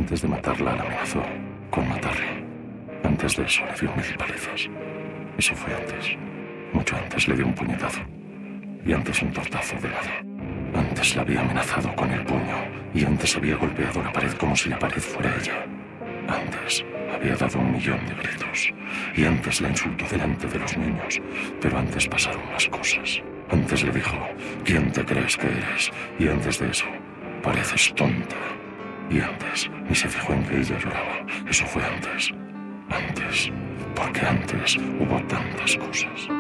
Antes de matarla la amenazó con matarle. Antes de eso le dio 1000 palizas. Eso fue antes. Mucho antes le dio un puñetazo. Y antes un tortazo de lado. Antes la había amenazado con el puño. Y antes había golpeado la pared como si la pared fuera ella. Antes había dado 1.000.000 de gritos. Y antes la insultó delante de los niños. Pero antes pasaron más cosas. Antes le dijo: ¿quién te crees que eres? Y antes de eso, pareces tonta. Y antes ni se fijó en que ella lloraba. Eso fue antes. Antes. Porque antes hubo tantas cosas.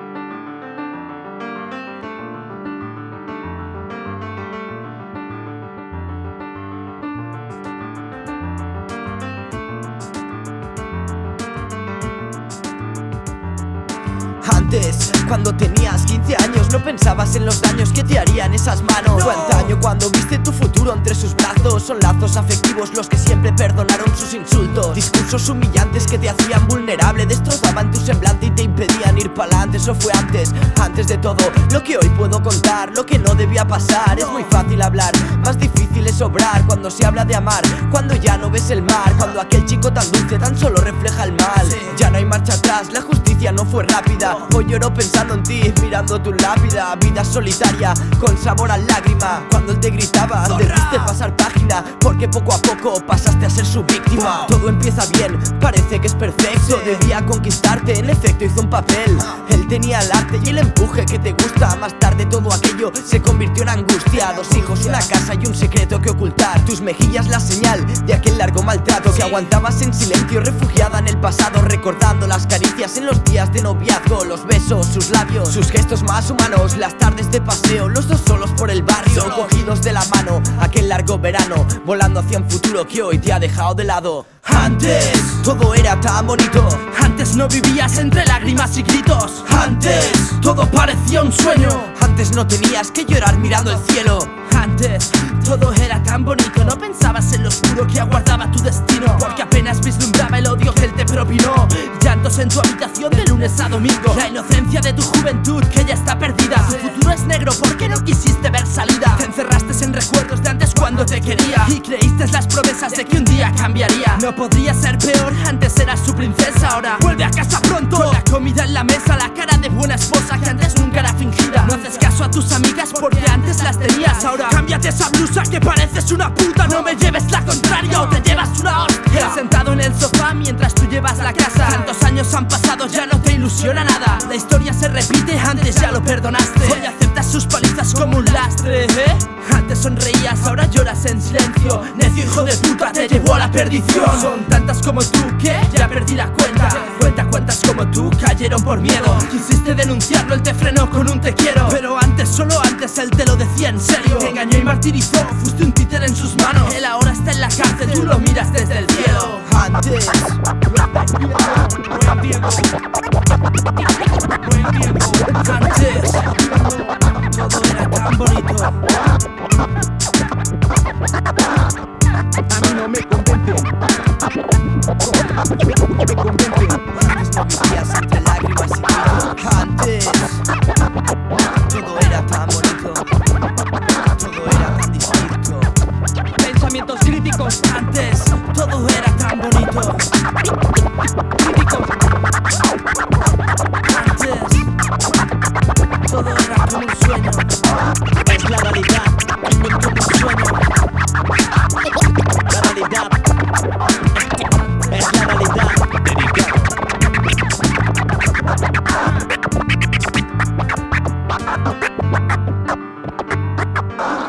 Antes, cuando tenías 15 años, no pensabas en los daños que te harían esas manos. Fue antaño cuando viste tu futuro entre sus brazos. Son lazos afectivos los que siempre perdonaron sus insultos. Discursos humillantes que te hacían vulnerable, destrozaban tu semblante y te impedían ir pa'lante. Eso fue antes, antes de todo lo que hoy puedo contar. Lo que no debía pasar, es muy fácil hablar, más difícil es obrar. Cuando se habla de amar, cuando ya no ves el mar, cuando aquel chico tan dulce tan solo refleja el mal. Ya no hay marcha atrás, la justicia no fue rápida. Hoy lloro pensando en ti, mirando tu lápida. Vida solitaria, con sabor a lágrima. Cuando él te gritaba, debiste pasar página, porque poco a poco pasaste a ser su víctima. Todo empieza bien, parece que es perfecto. Debía conquistarte, en efecto hizo un papel. Él tenía el arte y el empuje que te gusta. Más tarde todo aquello se convirtió en angustia. 2 hijos, una casa y un secreto que ocultar. Tus mejillas la señal de aquel largo maltrato que aguantabas en silencio, refugiada en el pasado, recordando las caricias en los días de noviazgo, los besos, sus labios, sus gestos más humanos, las tardes de paseo, los dos solos por el barrio, cogidos de la mano, aquel largo verano, volando hacia un futuro que hoy te ha dejado de lado. Antes, todo era tan bonito. Antes no vivías entre lágrimas y gritos. Antes, todo parecía un sueño. Antes no tenías que llorar mirando el cielo. Antes, todo era tan bonito. No pensabas en lo oscuro que aguardaba tu destino, porque apenas vislumbraba el odio que él te propinó. Llantos en tu habitación de lunes a domingo. La inocencia de tu juventud que ya está perdida. Tu futuro es negro porque no quisiste ver salida. Te encerraste en recuerdos de antes cuando te quería, y creíste las promesas de que un día cambiaría. No podría ser peor, antes eras su princesa. Ahora vuelve a casa pronto, con la comida en la mesa, la cara de buena esposa que antes nunca era fingida. No haces caso a tus amigas porque antes las tenías. Ahora cámbiate esa blusa que pareces una puta. No me lleves la contraria o te llevas una hostia. Sentado en el sofá mientras tú llevas la casa. Tantos años han pasado, ya no te ilusiona nada. La historia se repite, antes ya lo perdonaste. Hoy aceptas sus palizas como un lastre, ¿eh? Antes sonreías, ahora lloras en silencio. Necio hijo de puta, te llevó a la perdición. Son tantas como tú que ya perdí la cuenta. Cuenta cuántas como tú cayeron por miedo. Quisiste denunciarlo, él te frenó con un te quiero. Pero antes, solo antes, él te lo decía en serio. Te engañó y martirizó, fuiste un títere en sus manos. Él ahora está en la cárcel, tú lo miras desde el cielo. Antes, antes, todo era tan bonito. a mí no me convencen. Me convencen. Antes no vivías entre lágrimas y gritos. Antes, todo era tan bonito. Todo era tan distinto. Pensamientos críticos. Antes, todo era tan bonito. Críticos. Antes, todo era como un sueño. Es la realidad, no como un sueño. La realidad, es la realidad. Dedicado.